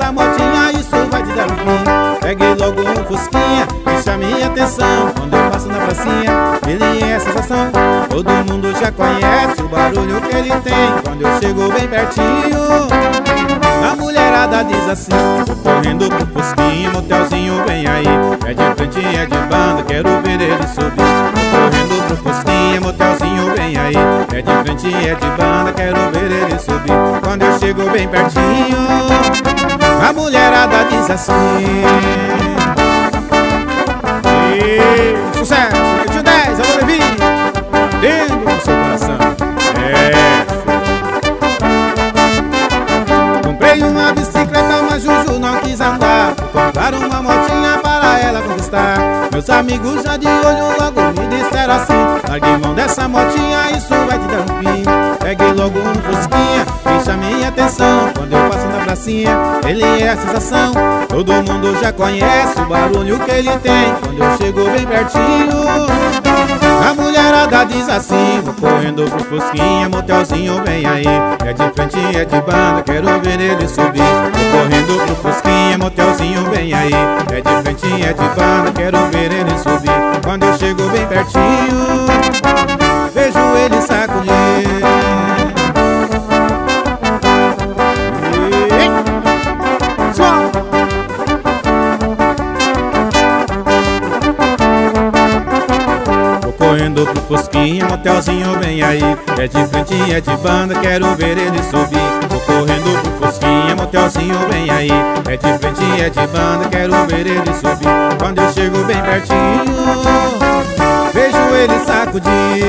dessa motinha, isso vai te dar um fim. Pegue logo um fusquinha, que chame atenção. Quando eu passo na pracinha, ele é a sensação. Todo mundo já conhece o barulho que ele tem. Quando eu chego bem pertinho, a mulherada diz assim: tô correndo pro fusquinha, motelzinho vem aí. É de frente, é de banda, quero ver ele subir. Tô correndo pro fusquinha, motelzinho vem aí. É de frente, é de banda, quero ver ele subir. Quando eu chego bem pertinho, a mulherada diz assim: e sucesso, de 10, alô Levi, dentro do seu coração. Comprei uma bicicleta, mas Juju não quis andar. Compraram uma motinha para ela conquistar. Meus amigos já de olho logo me disseram assim: largue mão dessa motinha, isso vai te dar um fim. Peguei logo um fusquinha, que chame atenção. Quando eu passo na pracinha, ele é a sensação. Todo mundo já conhece o barulho que ele tem. Quando eu chego bem pertinho, a mulherada diz assim: vou correndo pro fusquinha, motelzinho vem aí. É de frente, é de banda, quero ver ele subir. Vou correndo pro fusquinha, motelzinho vem aí. É de frente, é de banda, quero ver ele subir. Quando eu chego bem pertinho, vejo ele sacudir. Correndo pro fusquinha, motelzinho vem aí. É de frente, é de banda, quero ver ele subir. Vou correndo pro fusquinha, motelzinho vem aí. É de frente, é de banda, quero ver ele subir. Quando eu chego bem pertinho, vejo ele sacudir.